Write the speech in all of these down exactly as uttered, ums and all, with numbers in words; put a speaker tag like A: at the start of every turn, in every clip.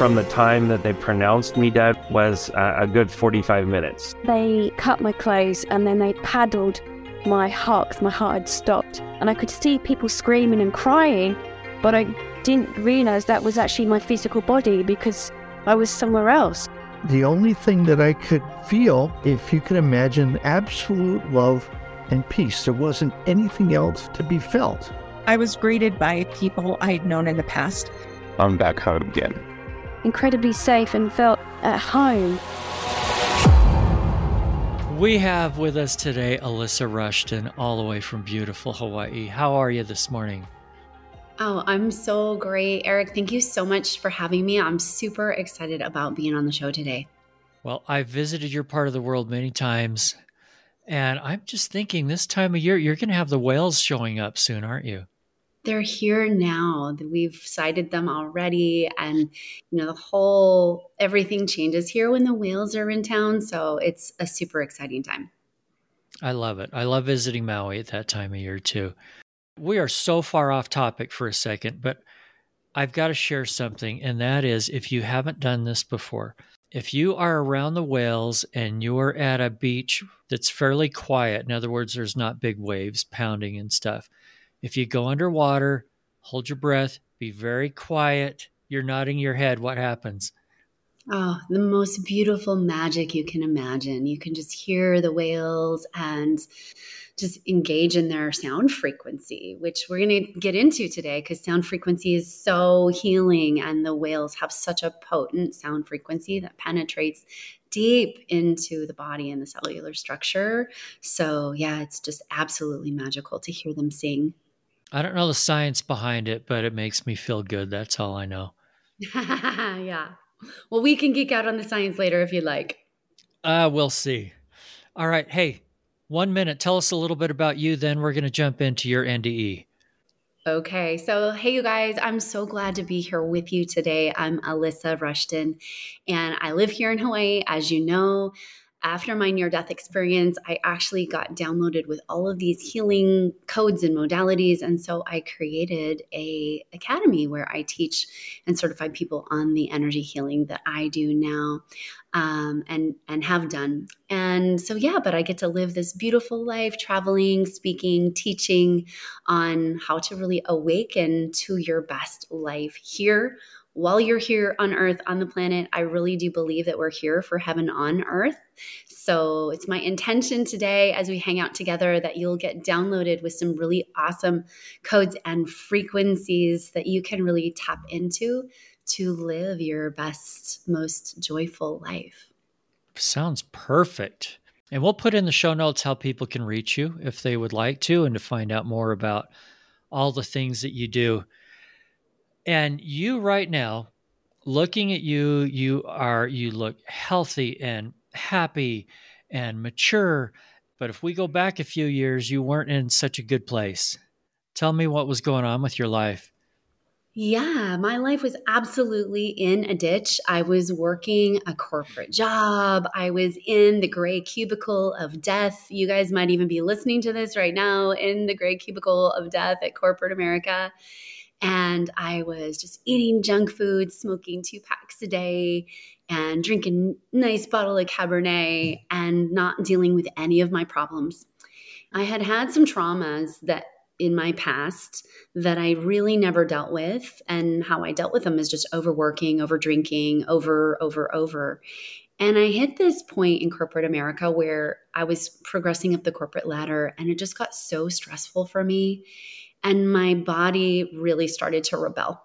A: from the time that they pronounced me dead was uh, a good forty-five minutes.
B: They cut my clothes and then they paddled my heart because my heart had stopped. And I could see people screaming and crying, but I didn't realize that was actually my physical body because I was somewhere else.
C: The only thing that I could feel, if you can imagine, absolute love and peace. There wasn't anything else to be felt.
D: I was greeted by people I'd known in the past.
E: I'm back home again.
B: Incredibly safe and felt at home.
F: We have with us today Alyssa Rushton, all the way from beautiful Hawaii. How are you this morning?
G: Oh, I'm so great. Eric, thank you so much for having me. I'm super excited about being on the show today.
F: Well, I've visited your part of the world many times, and I'm just thinking this time of year, you're going to have the whales showing up soon, aren't you?
G: They're here now. We've sighted them already. And, you know, the whole, everything changes here when the whales are in town. So it's a super exciting time.
F: I love it. I love visiting Maui at that time of year too. We are so far off topic for a second, but I've got to share something. And that is, if you haven't done this before, if you are around the whales and you're at a beach that's fairly quiet, in other words, there's not big waves pounding and stuff. If you go underwater, hold your breath, be very quiet, you're nodding your head, what happens?
G: Oh, the most beautiful magic you can imagine. You can just hear the whales and just engage in their sound frequency, which we're going to get into today because sound frequency is so healing and the whales have such a potent sound frequency that penetrates deep into the body and the cellular structure. So yeah, it's just absolutely magical to hear them sing.
F: I don't know the science behind it, but it makes me feel good. That's all I know.
G: Yeah. Well, we can geek out on the science later if you'd like.
F: Uh, we'll see. All right. Hey, one minute. Tell us a little bit about you. Then we're going to jump into your N D E.
G: Okay. So, hey, you guys, I'm so glad to be here with you today. I'm Alyssa Rushton, and I live here in Hawaii. As you know, after my near-death experience, I actually got downloaded with all of these healing codes and modalities. And so I created a academy where I teach and certify people on the energy healing that I do now um, and, and have done. And so, yeah, but I get to live this beautiful life, traveling, speaking, teaching on how to really awaken to your best life here. While you're here on Earth, on the planet, I really do believe that we're here for heaven on Earth. So it's my intention today as we hang out together that you'll get downloaded with some really awesome codes and frequencies that you can really tap into to live your best, most joyful life.
F: Sounds perfect. And we'll put in the show notes how people can reach you if they would like to and to find out more about all the things that you do. And you right now, looking at you, you are, you look healthy and happy and mature. But if we go back a few years, you weren't in such a good place. Tell me what was going on with your life.
G: Yeah, my life was absolutely in a ditch. I was working a corporate job. I was in the gray cubicle of death. You guys might even be listening to this right now in the gray cubicle of death at corporate America. And I was just eating junk food, smoking two packs a day, and drinking a nice bottle of Cabernet and not dealing with any of my problems. I had had some traumas that in my past that I really never dealt with. And how I dealt with them is just overworking, over drinking, over, over, over. And I hit this point in corporate America where I was progressing up the corporate ladder and it just got so stressful for me. And my body really started to rebel.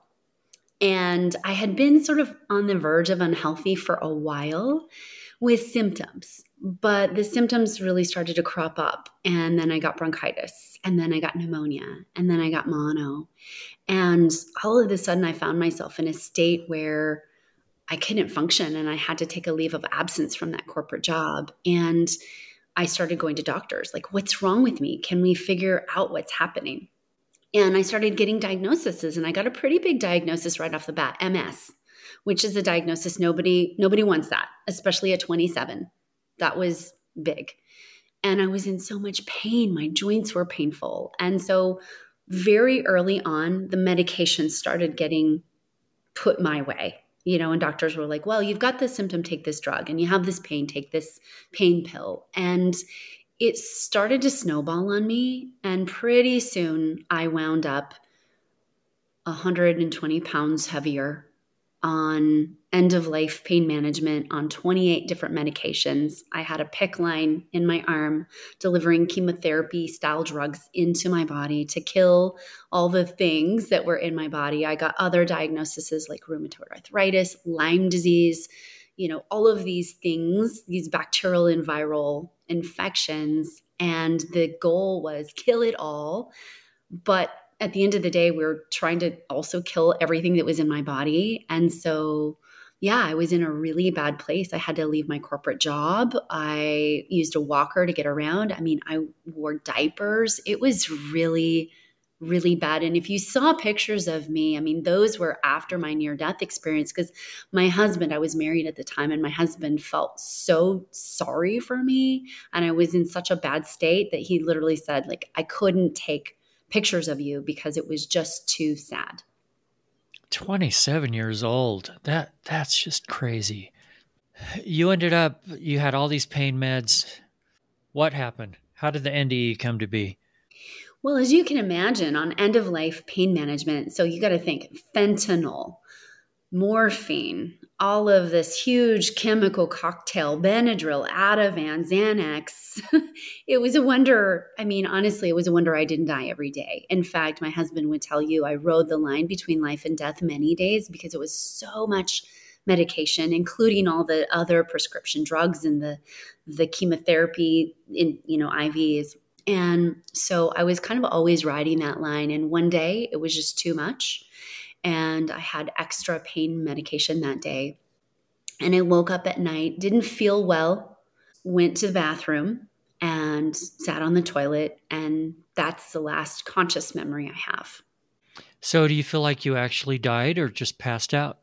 G: And I had been sort of on the verge of unhealthy for a while with symptoms, but the symptoms really started to crop up. And then I got bronchitis, and then I got pneumonia, and then I got mono. And all of a sudden I found myself in a state where I couldn't function and I had to take a leave of absence from that corporate job. And I started going to doctors, like, what's wrong with me? Can we figure out what's happening? And I started getting diagnoses, and I got a pretty big diagnosis right off the bat, M S, which is a diagnosis nobody nobody wants that, especially at twenty-seven. That was big. And I was in so much pain. My joints were painful. And so very early on, the medication started getting put my way. You know, and doctors were like, well, you've got this symptom, take this drug, and you have this pain, take this pain pill. And it started to snowball on me. And pretty soon I wound up one hundred twenty pounds heavier on end of life pain management, on twenty-eight different medications. I had a PICC line in my arm delivering chemotherapy style drugs into my body to kill all the things that were in my body. I got other diagnoses like rheumatoid arthritis, Lyme disease, you know, all of these things, these bacterial and viral infections. And the goal was kill it all. But at the end of the day, we were trying to also kill everything that was in my body. And so, yeah, I was in a really bad place. I had to leave my corporate job. I used a walker to get around. I mean, I wore diapers. It was really, really bad. And if you saw pictures of me, I mean, those were after my near-death experience, because my husband, I was married at the time, and my husband felt so sorry for me. And I was in such a bad state that he literally said, like, I couldn't take pictures of you because it was just too sad.
F: twenty-seven years old. That that's just crazy. You ended up, you had all these pain meds. What happened? How did the N D E come to be?
G: Well, as you can imagine, on end of life pain management, so you got to think fentanyl, morphine, all of this huge chemical cocktail, Benadryl, Ativan, Xanax. It was a wonder. I mean, honestly, it was a wonder I didn't die every day. In fact, my husband would tell you I rode the line between life and death many days because it was so much medication, including all the other prescription drugs and the the chemotherapy in, you know, I Vs. And so I was kind of always riding that line. And one day it was just too much. And I had extra pain medication that day. And I woke up at night, didn't feel well, went to the bathroom and sat on the toilet. And that's the last conscious memory I have.
F: So do you feel like you actually died or just passed out?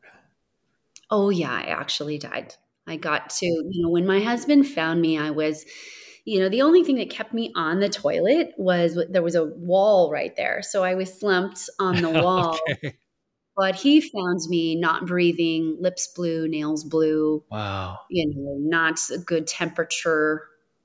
G: Oh, yeah, I actually died. I got to, you know, when my husband found me, I was, you know, the only thing that kept me on the toilet was there was a wall right there. So I was slumped on the wall.
F: Okay.
G: But he found me not breathing, lips blue, nails blue.
F: Wow.
G: You know, not a good temperature.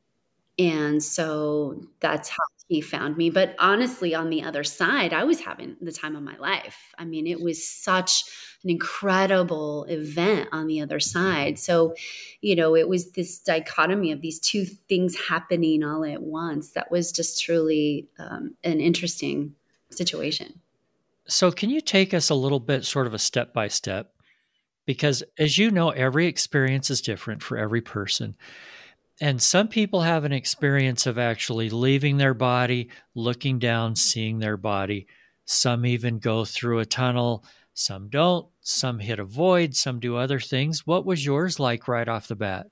G: And so that's how he found me. But honestly, on the other side, I was having the time of my life. I mean, it was such an incredible event on the other side. So, you know, it was this dichotomy of these two things happening all at once. That was just truly um, an interesting situation.
F: So can you take us a little bit sort of a step by step? Because as you know, every experience is different for every person. And some people have an experience of actually leaving their body, looking down, seeing their body. Some even go through a tunnel. Some don't. Some hit a void. Some do other things. What was yours like right off the bat?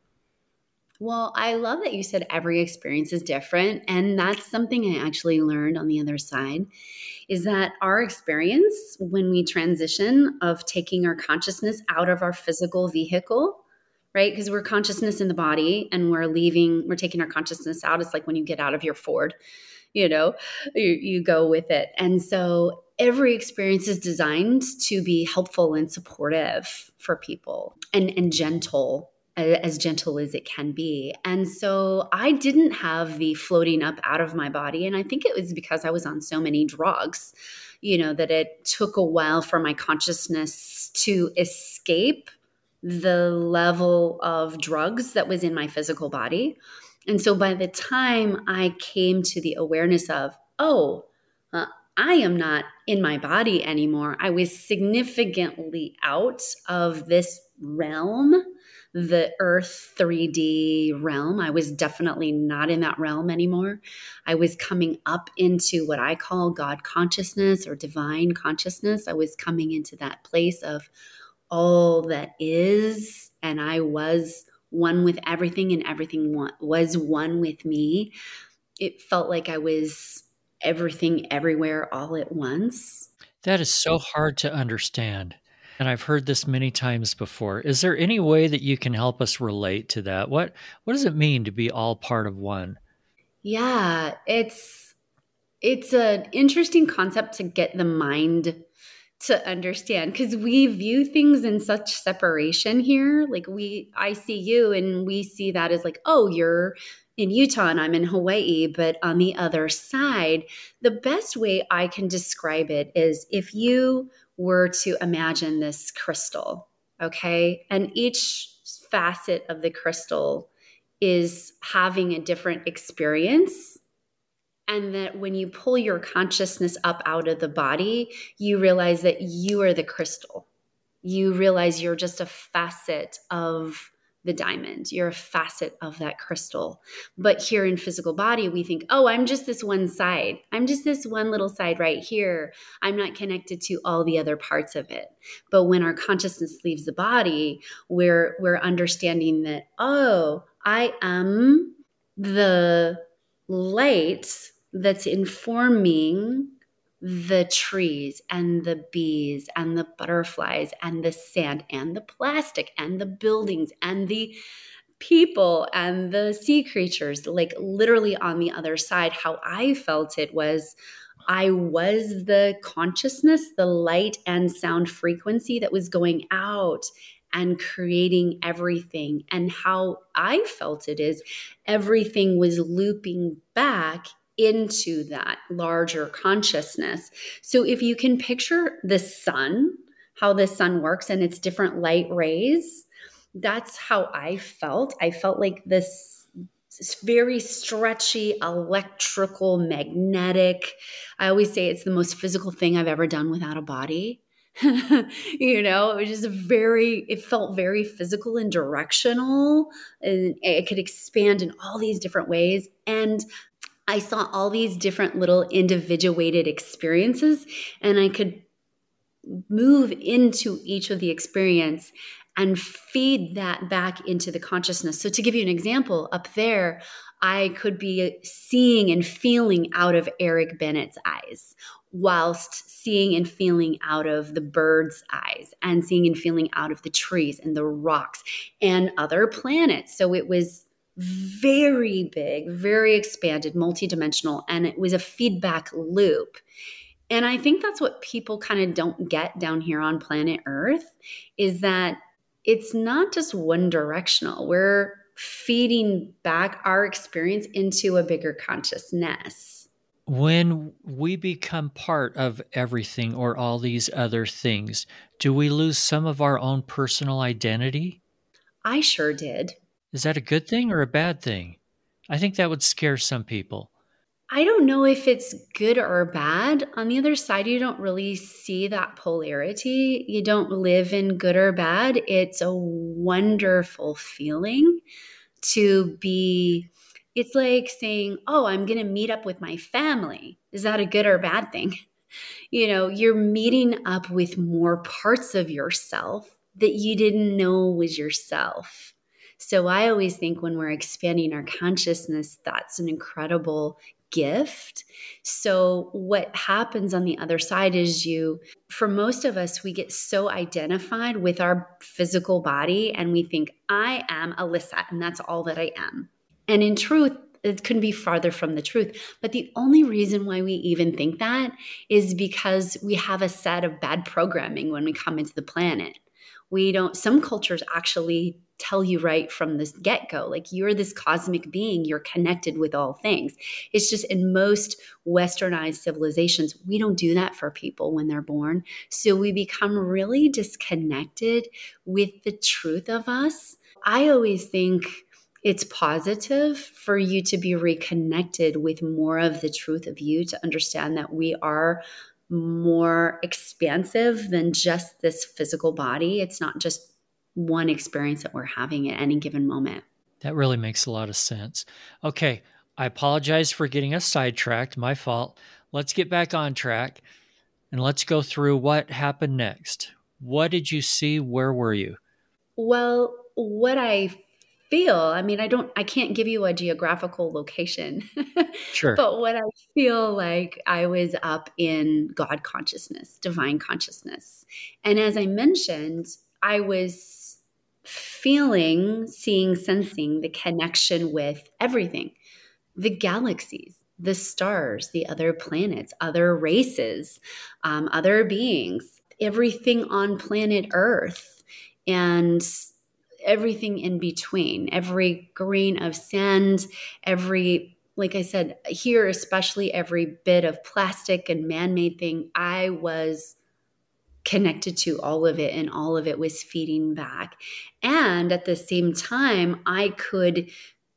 G: Well, I love that you said every experience is different. And that's something I actually learned on the other side, is that our experience when we transition of taking our consciousness out of our physical vehicle, right? Because we're consciousness in the body and we're leaving, we're taking our consciousness out. It's like when you get out of your Ford, you know, you, you go with it. And so every experience is designed to be helpful and supportive for people and, and gentle, as gentle as it can be. And so I didn't have the floating up out of my body. And I think it was because I was on so many drugs, you know, that it took a while for my consciousness to escape the level of drugs that was in my physical body. And so by the time I came to the awareness of, oh, uh, I am not in my body anymore, I was significantly out of this realm, the earth three D realm. I was definitely not in that realm anymore. I was coming up into what I call God consciousness or divine consciousness. I was coming into that place of all that is, and I was one with everything, and everything was one with me. It felt like I was everything everywhere all at once.
F: That is so hard to understand. And I've heard this many times before. Is there any way that you can help us relate to that? What what does it mean to be all part of one?
G: Yeah, it's it's an interesting concept to get the mind to understand, because we view things in such separation here. Like we, I see you and we see that as like, oh, you're in Utah and I'm in Hawaii. But on the other side, the best way I can describe it is if you were to imagine this crystal, okay? And each facet of the crystal is having a different experience. And that when you pull your consciousness up out of the body, you realize that you are the crystal. You realize you're just a facet of the diamond. You're a facet of that crystal. But here in physical body, we think, oh, I'm just this one side. I'm just this one little side right here. I'm not connected to all the other parts of it. But when our consciousness leaves the body, we're, we're understanding that, oh, I am the light that's informing the trees and the bees and the butterflies and the sand and the plastic and the buildings and the people and the sea creatures. Like literally on the other side, how I felt it was I was the consciousness, the light and sound frequency that was going out and creating everything. And how I felt it is everything was looping back into that larger consciousness. So if you can picture the sun, how the sun works and its different light rays, that's how I felt. I felt like this, this very stretchy, electrical, magnetic. I always say it's the most physical thing I've ever done without a body. You know, it was just very, it felt very physical and directional, and it could expand in all these different ways. And I saw all these different little individuated experiences, and I could move into each of the experience and feed that back into the consciousness. So to give you an example, up there, I could be seeing and feeling out of Eric Bennett's eyes, whilst seeing and feeling out of the bird's eyes, and seeing and feeling out of the trees and the rocks and other planets. So it was very big, very expanded, multidimensional, and it was a feedback loop. And I think that's what people kind of don't get down here on planet Earth, is that it's not just one directional. We're feeding back our experience into a bigger consciousness.
F: When we become part of everything or all these other things, do we lose some of our own personal identity?
G: I sure did.
F: Is that a good thing or a bad thing? I think that would scare some people.
G: I don't know if it's good or bad. On the other side, you don't really see that polarity. You don't live in good or bad. It's a wonderful feeling to be. It's like saying, oh, I'm going to meet up with my family. Is that a good or bad thing? You know, you're meeting up with more parts of yourself that you didn't know was yourself. So I always think when we're expanding our consciousness, that's an incredible gift. So what happens on the other side is you, for most of us, we get so identified with our physical body and we think, I am Alyssa, and that's all that I am. And in truth, it couldn't be farther from the truth. But the only reason why we even think that is because we have a set of bad programming when we come into the planet. We don't, some cultures actually tell you right from the get-go, like you're this cosmic being, you're connected with all things. It's just in most westernized civilizations, we don't do that for people when they're born. So we become really disconnected with the truth of us. I always think it's positive for you to be reconnected with more of the truth of you, to understand that we are more expansive than just this physical body. It's not just one experience that we're having at any given moment.
F: That really makes a lot of sense. Okay, I apologize for getting us sidetracked. My fault. Let's get back on track and let's go through what happened next. What did you see? Where were you?
G: Well, what I feel, I mean, I don't, I can't give you a geographical location,
F: Sure.
G: but what I feel like, I was up in God consciousness, divine consciousness. And as I mentioned, I was feeling, seeing, sensing the connection with everything, the galaxies, the stars, the other planets, other races, um, other beings. everything on planet Earth and everything in between, every grain of sand, every, like I said, here, especially every bit of plastic and man-made thing, I was connected to all of it, and all of it was feeding back. And at the same time, I could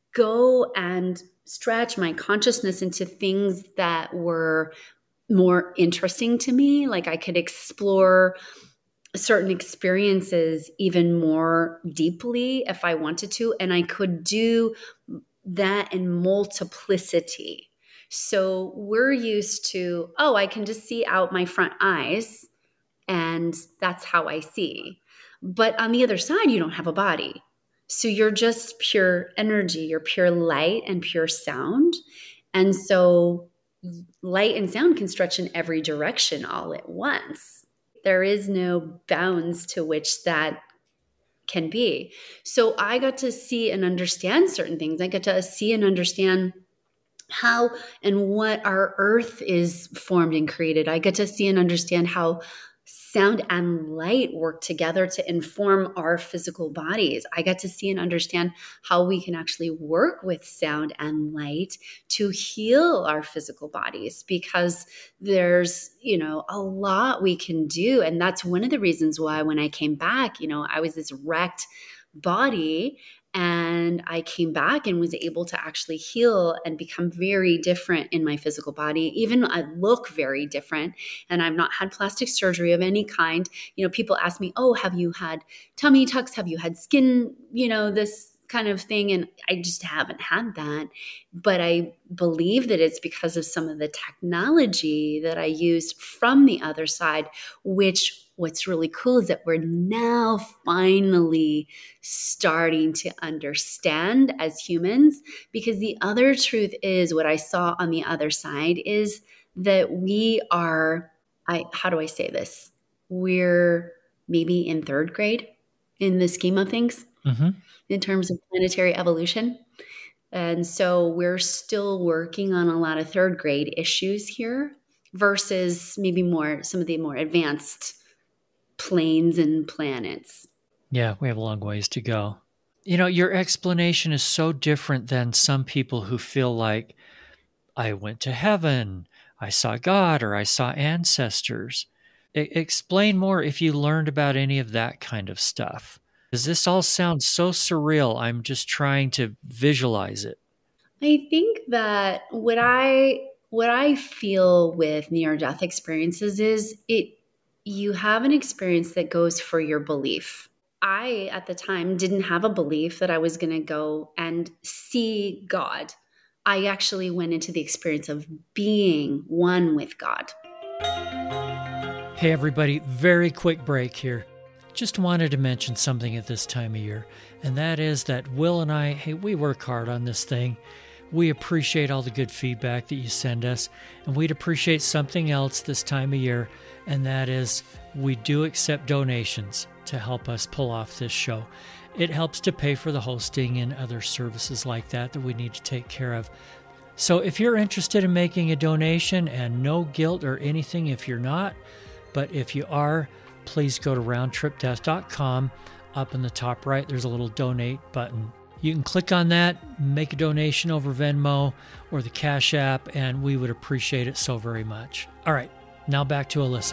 G: go and stretch my consciousness into things that were more interesting to me. Like I could explore certain experiences even more deeply if I wanted to, and I could do that in multiplicity. So we're used to, oh, I can just see out my front eyes, and that's how I see. But on the other side, you don't have a body. So you're just pure energy, you're pure light and pure sound. And so light and sound can stretch in every direction all at once. There is no bounds to which that can be. So I got to see and understand certain things. I got to see and understand how and what our earth is formed and created. I get to see and understand how sound and light work together to inform our physical bodies. I get to see and understand how we can actually work with sound and light to heal our physical bodies, because there's, you know, a lot we can do. And that's one of the reasons why when I came back, you know, I was this wrecked body, and I came back and was able to actually heal and become very different in my physical body. Even I look very different, and I've not had plastic surgery of any kind. You know, people ask me, oh, have you had tummy tucks? Have you had skin, you know, this kind of thing? And I just haven't had that. But I believe that it's because of some of the technology that I used from the other side, which what's really cool is that we're now finally starting to understand as humans, because the other truth is, what I saw on the other side is that we are, I, how do I say this? We're maybe in third grade in the scheme of things, mm-hmm. in terms of planetary evolution. And so we're still working on a lot of third grade issues here versus maybe more, some of the more advanced planes and planets.
F: Yeah, we have a long ways to go. You know, your explanation is so different than some people who feel like, I went to heaven, I saw God, or I saw ancestors. I- explain more if you learned about any of that kind of stuff. Does this all sound so surreal? I'm just trying to visualize it.
G: I think that what I what I feel with near-death experiences is it you have an experience that goes for your belief. I, at the time, didn't have a belief that I was going to go and see God. I actually went into the experience of being one with God.
F: Hey, everybody, very quick break here. Just wanted to mention something at this time of year, and that is that Will and I, hey, we work hard on this thing. We appreciate all the good feedback that you send us, and we'd appreciate something else this time of year, and that is we do accept donations to help us pull off this show. It helps to pay for the hosting and other services like that that we need to take care of. So if you're interested in making a donation, and no guilt or anything if you're not, but if you are, please go to round trip death dot com. Up in the top right, there's a little donate button. You can click on that, make a donation over Venmo or the Cash App, and we would appreciate it so very much. All right, now back to Alyssa.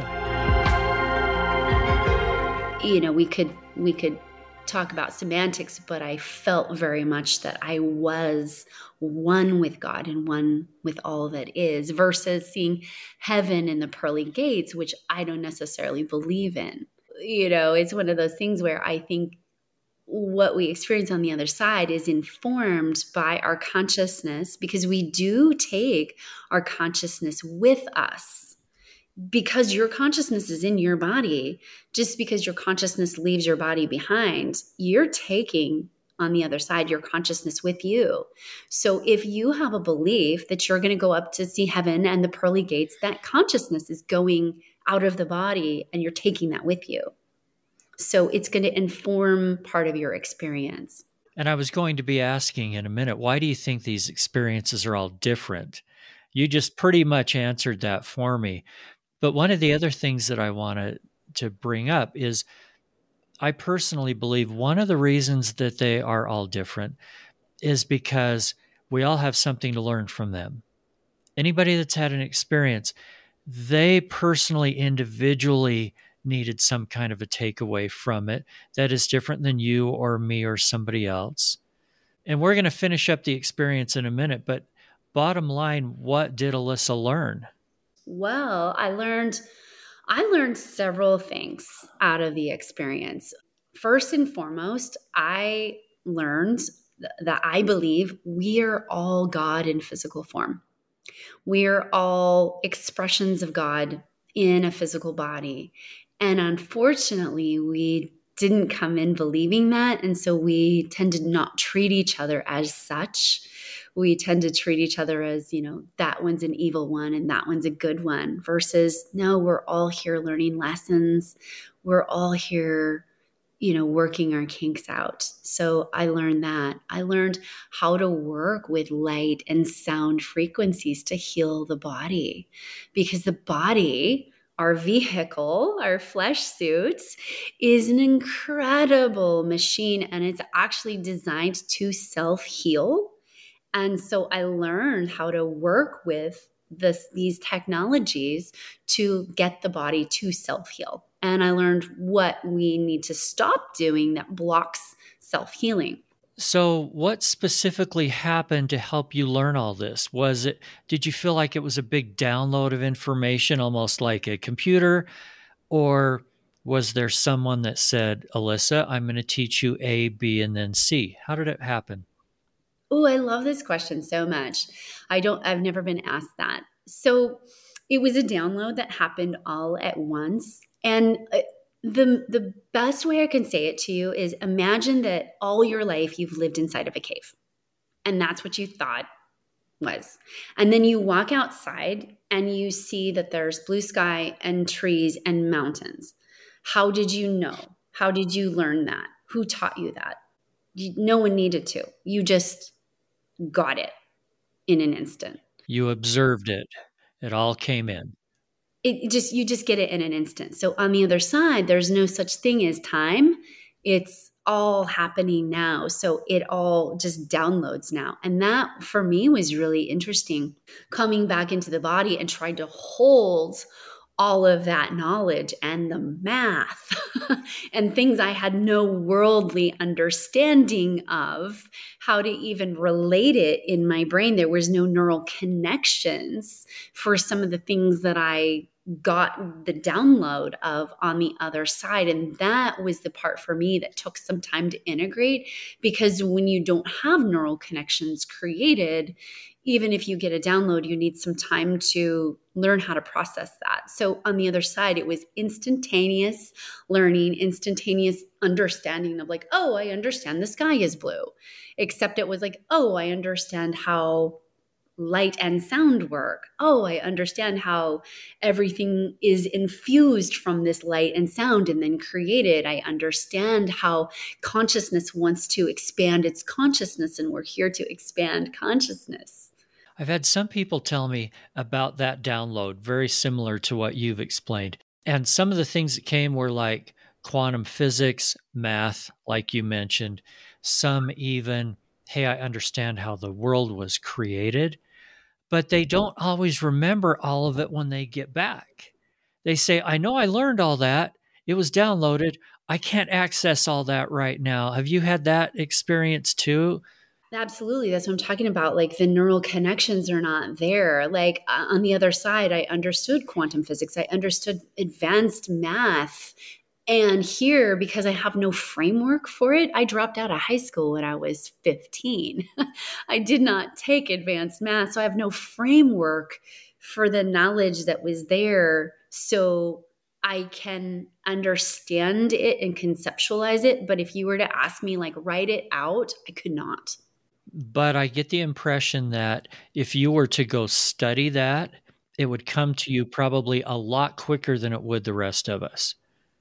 G: You know, we could we could talk about semantics, but I felt very much that I was one with God and one with all that is, versus seeing heaven in the pearly gates, which I don't necessarily believe in. You know, it's one of those things where I think what we experience on the other side is informed by our consciousness, because we do take our consciousness with us. Because your consciousness is in your body, just because your consciousness leaves your body behind, you're taking on the other side your consciousness with you. So if you have a belief that you're going to go up to see heaven and the pearly gates, that consciousness is going out of the body and you're taking that with you. So it's going to inform part of your experience.
F: And I was going to be asking in a minute, why do you think these experiences are all different? You just pretty much answered that for me. But one of the other things that I want to to bring up is I personally believe one of the reasons that they are all different is because we all have something to learn from them. Anybody that's had an experience, they personally, individually needed some kind of a takeaway from it that is different than you or me or somebody else. And we're going to finish up the experience in a minute, but bottom line, what did Alyssa learn?
G: Well, I learned I learned several things out of the experience. First and foremost, I learned th- that I believe we are all God in physical form. We are all expressions of God in a physical body. And unfortunately, we didn't come in believing that. And so we tend to not treat each other as such. We tend to treat each other as, you know, that one's an evil one and that one's a good one versus, no, we're all here learning lessons. We're all here, you know, working our kinks out. So I learned that. I learned how to work with light and sound frequencies to heal the body, because the body, our vehicle, our flesh suits, is an incredible machine, and it's actually designed to self-heal. And so I learned how to work with this, these technologies to get the body to self-heal. And I learned what we need to stop doing that blocks self-healing.
F: So what specifically happened to help you learn all this? Was it, did you feel like it was a big download of information, almost like a computer? Or was there someone that said, Alyssa, I'm going to teach you A, B, and then C? How did it happen?
G: Oh, I love this question so much. I don't, I've never been asked that. So it was a download that happened all at once. And the, the best way I can say it to you is imagine that all your life you've lived inside of a cave. And that's what you thought was. And then you walk outside and you see that there's blue sky and trees and mountains. How did you know? How did you learn that? Who taught you that? You, no one needed to. You just got it in an instant.
F: You observed it. It all came in.
G: It just, you just get it in an instant. So on the other side, there's no such thing as time. It's all happening now. So it all just downloads now. And that for me was really interesting, coming back into the body and trying to hold all of that knowledge and the math and things I had no worldly understanding of, how to even relate it in my brain. There was no neural connections for some of the things that I got the download of on the other side. And that was the part for me that took some time to integrate, because when you don't have neural connections created, even if you get a download, you need some time to learn how to process that. So on the other side, it was instantaneous learning, instantaneous understanding of like, oh, I understand the sky is blue. Except it was like, oh, I understand how light and sound work. Oh, I understand how everything is infused from this light and sound and then created. I understand how consciousness wants to expand its consciousness, and we're here to expand consciousness.
F: I've had some people tell me about that download, very similar to what you've explained. And some of the things that came were like quantum physics, math, like you mentioned. Some even, hey, I understand how the world was created. But they don't always remember all of it when they get back. They say, I know I learned all that. It was downloaded. I can't access all that right now. Have you had that experience too?
G: Absolutely. That's what I'm talking about. Like the neural connections are not there. Like uh, on the other side, I understood quantum physics. I understood advanced math. And here, because I have no framework for it, I dropped out of high school when I was fifteen. I did not take advanced math, so I have no framework for the knowledge that was there. So I can understand it and conceptualize it. But if you were to ask me, like, write it out, I could not.
F: But I get the impression that if you were to go study that, it would come to you probably a lot quicker than it would the rest of us.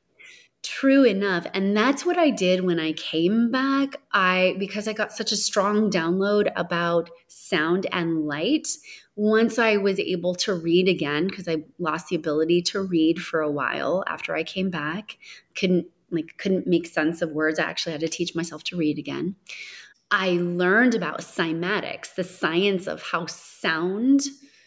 G: True enough. And that's what I did when I came back. I, because I got such a strong download about sound and light, once I was able to read again, because I lost the ability to read for a while after I came back, couldn't like couldn't make sense of words. I actually had to teach myself to read again. I learned about cymatics, the science of how sound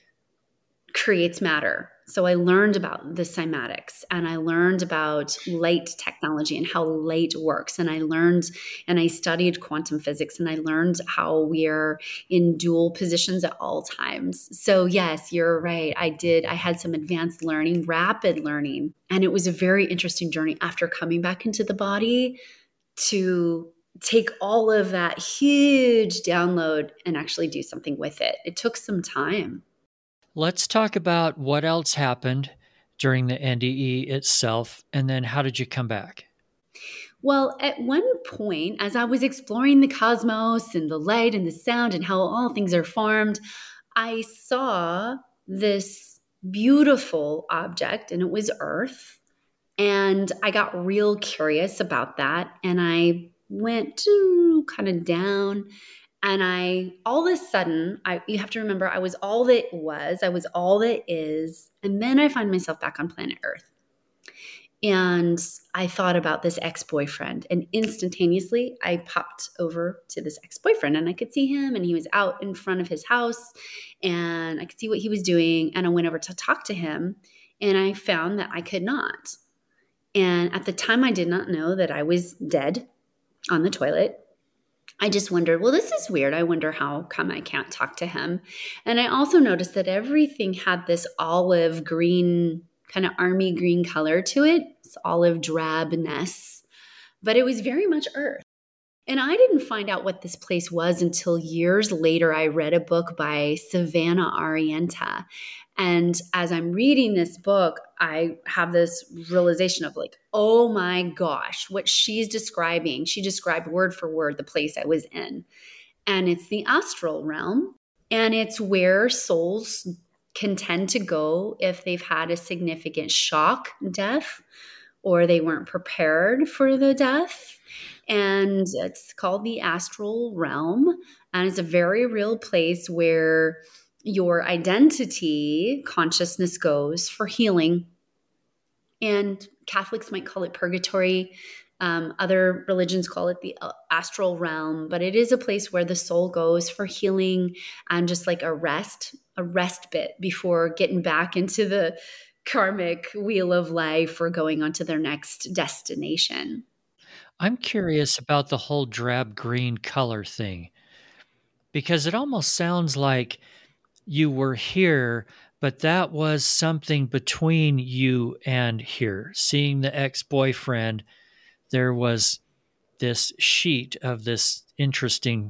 G: creates matter. So I learned about the cymatics, and I learned about light technology and how light works. And I learned and I studied quantum physics, and I learned how we're in dual positions at all times. So yes, you're right. I did. I had some advanced learning, rapid learning, and it was a very interesting journey after coming back into the body to take all of that huge download and actually do something with it. It took some time.
F: Let's talk about what else happened during the N D E itself, and then how did you come back?
G: Well, at one point, as I was exploring the cosmos and the light and the sound and how all things are formed, I saw this beautiful object, and it was Earth. And I got real curious about that. And I went to kind of down. And I, all of a sudden, I, you have to remember, I was all that was, I was all that is. And then I find myself back on planet Earth. And I thought about this ex-boyfriend, and instantaneously I popped over to this ex-boyfriend, and I could see him, and he was out in front of his house, and I could see what he was doing. And I went over to talk to him, and I found that I could not. And at the time, I did not know that I was dead on the toilet. I just wondered, well, this is weird. I wonder how come I can't talk to him. And I also noticed that everything had this olive green, kind of army green color to it. It's olive drabness, but it was very much Earth. And I didn't find out what this place was until years later. I read a book by Savannah Arienta. And as I'm reading this book, I have this realization of like, oh my gosh, what she's describing, she described word for word the place I was in. And it's the astral realm. And it's where souls can tend to go if they've had a significant shock death or they weren't prepared for the death. And it's called the astral realm. And it's a very real place where your identity consciousness goes for healing. And Catholics might call it purgatory. Um, other religions call it the astral realm, but it is a place where the soul goes for healing and just like a rest, a rest bit before getting back into the karmic wheel of life or going on to their next destination.
F: I'm curious about the whole drab green color thing, because it almost sounds like you were here, but that was something between you and here. Seeing the ex-boyfriend, there was this sheet of this interesting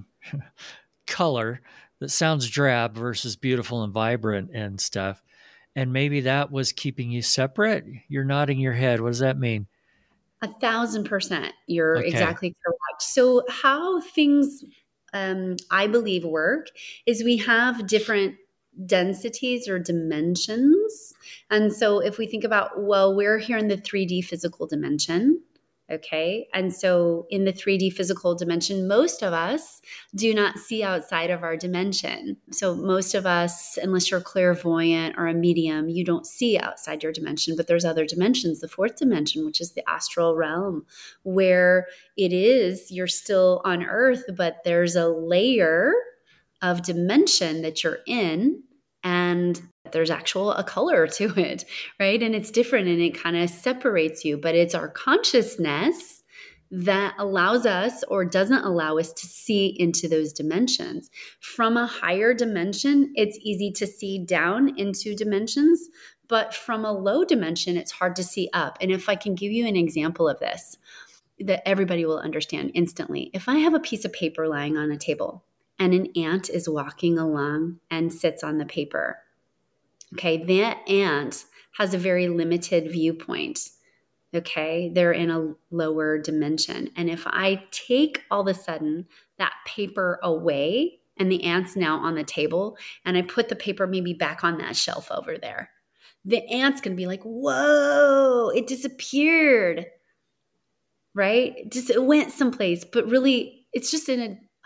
F: color that sounds drab versus beautiful and vibrant and stuff. And maybe that was keeping you separate. You're nodding your head. What does that mean?
G: A thousand percent. You're
F: Okay.
G: exactly correct. So how things, um, I believe, work is we have different densities or dimensions. And so if we think about, well, we're here in the three D physical dimension. Okay. And so in the three D physical dimension, most of us do not see outside of our dimension. So most of us, unless you're clairvoyant or a medium, you don't see outside your dimension, but there's other dimensions, the fourth dimension, which is the astral realm, where it is, you're still on Earth, but there's a layer of dimension that you're in, and there's actual a color to it, right? And it's different and it kind of separates you, but it's our consciousness that allows us or doesn't allow us to see into those dimensions. From a higher dimension, it's easy to see down into dimensions, but from a low dimension, it's hard to see up. And if I can give you an example of this that everybody will understand instantly, if I have a piece of paper lying on a table and an ant is walking along and sits on the paper, okay, that ant has a very limited viewpoint. Okay, they're in a lower dimension. And if I take all of a sudden that paper away and the ant's now on the table, and I put the paper maybe back on that shelf over there, the ant's going to be like, whoa, it disappeared, right? It just it went someplace, but really it's just in a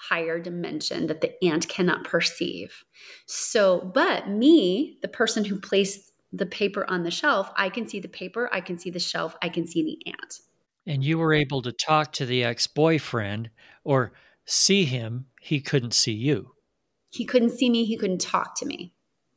G: higher dimension that the ant cannot perceive. So, but me, the person who placed the paper on the shelf, I can see the paper, I can see the shelf, I can see the ant.
F: And you were able to talk to the ex-boyfriend or see him. He couldn't see you.
G: He couldn't see me. He couldn't talk to me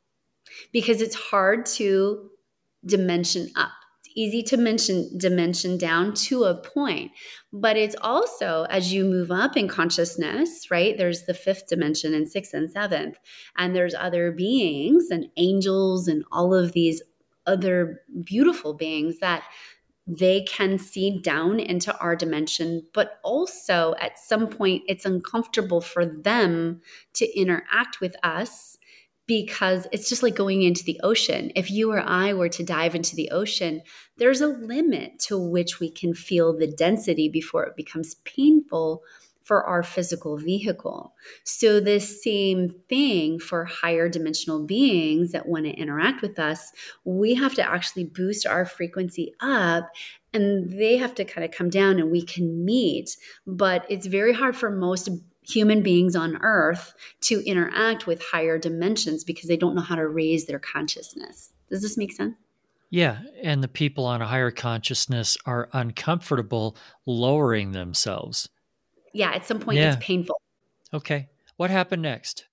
G: because it's hard to dimension up. It's easy to mention dimension down to a point, but it's also as you move up in consciousness, right? There's the fifth dimension and sixth and seventh, and there's other beings and angels and all of these other beautiful beings that they can see down into our dimension, but also at some point it's uncomfortable for them to interact with us because it's just like going into the ocean. If you or I were to dive into the ocean, there's a limit to which we can feel the density before it becomes painful for our physical vehicle. So this same thing for higher dimensional beings that want to interact with us, we have to actually boost our frequency up and they have to kind of come down and we can meet. But it's very hard for most human beings on earth to interact with higher dimensions because they don't know how to raise their consciousness. Does this make sense?
F: Yeah. And the people on a higher consciousness are uncomfortable lowering themselves.
G: Yeah, at some point
F: Yeah.
G: it's painful.
F: Okay. What happened next?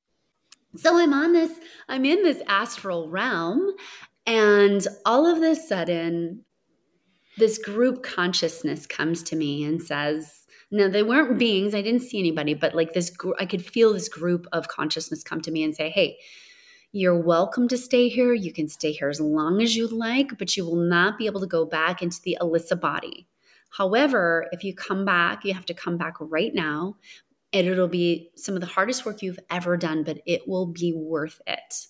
G: So I'm on this, I'm in this astral realm, and all of a sudden, this group consciousness comes to me and says, no, they weren't beings. I didn't see anybody, but like this, gr- I could feel this group of consciousness come to me and say, hey, you're welcome to stay here. You can stay here as long as you'd like, but you will not be able to go back into the Alyssa body. However, if you come back, you have to come back right now, and it'll be some of the hardest work you've ever done, but it will be worth it.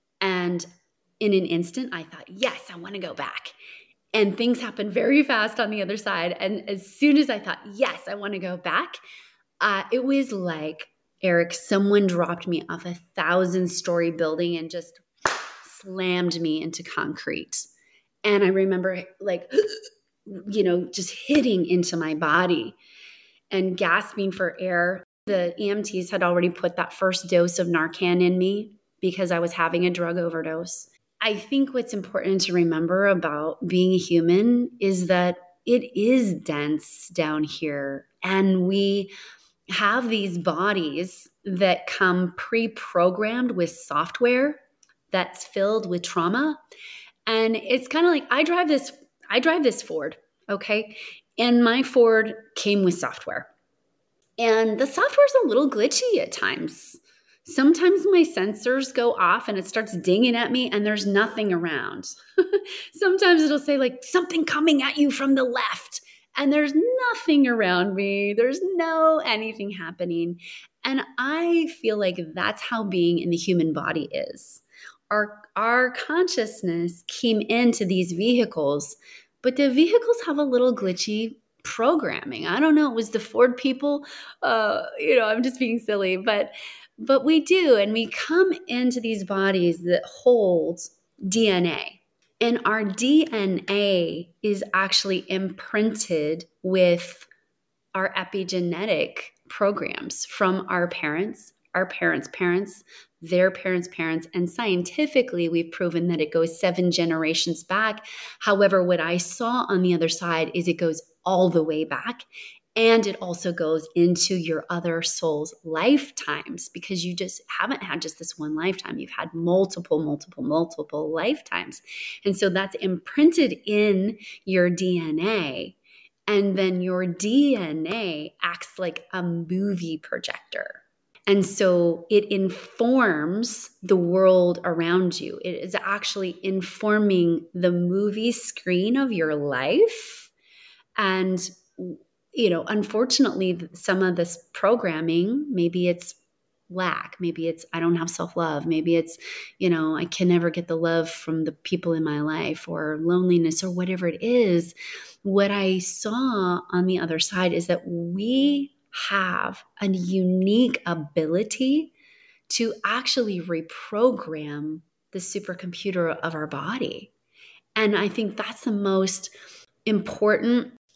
G: And in an instant, I thought, yes, I want to go back. And things happened very fast on the other side. And as soon as I thought, yes, I want to go back, uh, it was like, Eric, someone dropped me off a thousand story building and just slammed me into concrete. And I remember like, you know, just hitting into my body and gasping for air. The E M Ts had already put that first dose of Narcan in me because I was having a drug overdose. I think what's important to remember about being a human is that it is dense down here, and we have these bodies that come pre-programmed with software that's filled with trauma. And it's kind of like I drive this I drive this Ford, okay? And my Ford came with software. And the software's a little glitchy at times. Sometimes my sensors go off and it starts dinging at me and there's nothing around. Sometimes it'll say like something coming at you from the left and there's nothing around me. There's no anything happening. And I feel like that's how being in the human body is. Our, our consciousness came into these vehicles, but the vehicles have a little glitchy programming. I don't know. It was the Ford people. Uh, you know, I'm just being silly, but but we do. And we come into these bodies that hold D N A. And our D N A is actually imprinted with our epigenetic programs from our parents, our parents' parents, their parents' parents, and scientifically we've proven that it goes seven generations back. However, what I saw on the other side is it goes all the way back, and it also goes into your other soul's lifetimes because you just haven't had just this one lifetime. You've had multiple, multiple, multiple lifetimes. And so that's imprinted in your D N A. And then your D N A acts like a movie projector. And so it informs the world around you. It is actually informing the movie screen of your life. And, you know, unfortunately, some of this programming, maybe it's lack, maybe it's I don't have self-love, maybe it's, you know, I can never get the love from the people in my life, or loneliness, or whatever it is. What I saw on the other side is that we have a unique ability to actually reprogram the supercomputer of our body. And I think that's the most important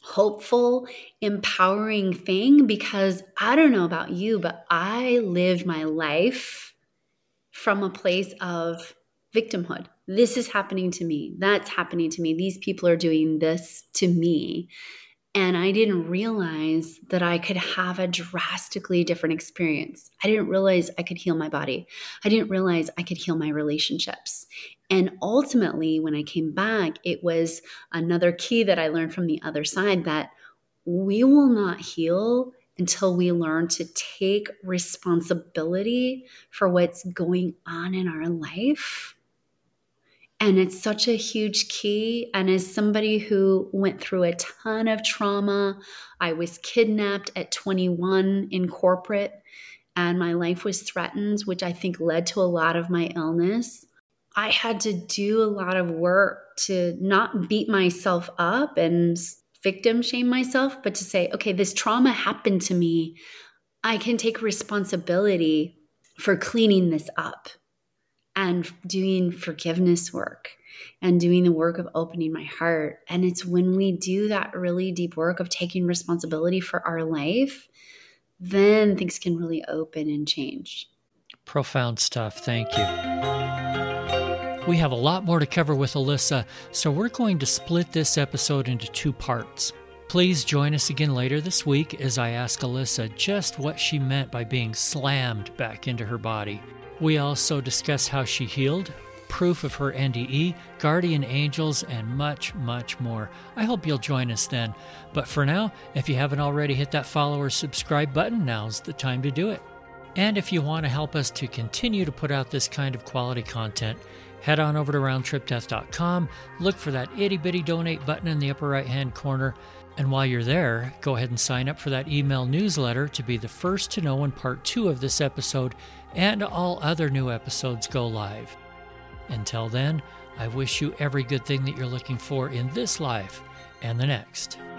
G: hopeful, empowering thing, because I don't know about you, but I lived my life from a place of victimhood. This is happening to me. That's happening to me. These people are doing this to me. And I didn't realize that I could have a drastically different experience. I didn't realize I could heal my body. I didn't realize I could heal my relationships. And ultimately, when I came back, it was another key that I learned from the other side, that we will not heal until we learn to take responsibility for what's going on in our life. And it's such a huge key. And as somebody who went through a ton of trauma, I was kidnapped at twenty-one in corporate, and my life was threatened, which I think led to a lot of my illness. I had to do a lot of work to not beat myself up and victim shame myself, but to say, okay, this trauma happened to me. I can take responsibility for cleaning this up and doing forgiveness work and doing the work of opening my heart. And it's when we do that really deep work of taking responsibility for our life, then things can really open and change.
F: Profound stuff. Thank you. We have a lot more to cover with Alyssa, so we're going to split this episode into two parts. Please join us again later this week as I ask Alyssa just what she meant by being slammed back into her body. We also discuss how she healed, proof of her N D E, guardian angels, and much, much more. I hope you'll join us then. But for now, if you haven't already hit that follow or subscribe button, now's the time to do it. And if you want to help us to continue to put out this kind of quality content, head on over to round trip death dot com, look for that itty-bitty donate button in the upper right-hand corner, and while you're there, go ahead and sign up for that email newsletter to be the first to know when part two of this episode and all other new episodes go live. Until then, I wish you every good thing that you're looking for in this life and the next.